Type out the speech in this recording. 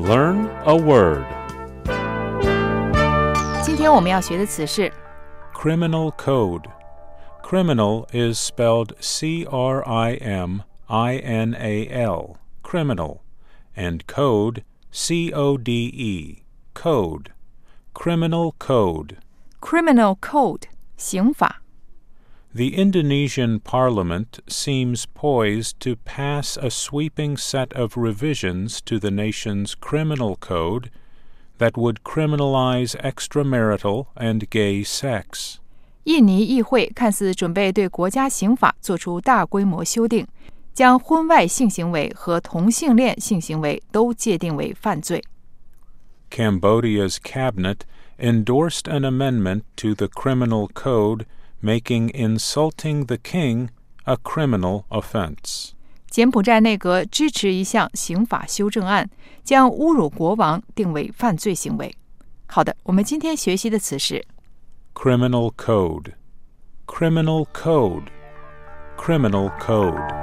Learn a word. 今天我们要学的词是 Criminal code. Criminal is spelled C-R-I-M-I-N-A-L, criminal, and code, C-O-D-E, code. Criminal code. Criminal Code 刑法。 The Indonesian parliament seems poised to pass a sweeping set of revisions to the nation's criminal code that would criminalize extramarital and gay sex. 印尼议会看似准备对国家刑法做出大规模修订，将婚外性行为和同性恋性行为都界定为犯罪。 Cambodia's cabinet endorsed an amendment to the criminal code making insulting the king a criminal offense. 柬埔寨内阁支持一项刑法修正案，将侮辱国王定为犯罪行为。好的，我们今天学习的词是 Criminal code. Criminal code. Criminal code.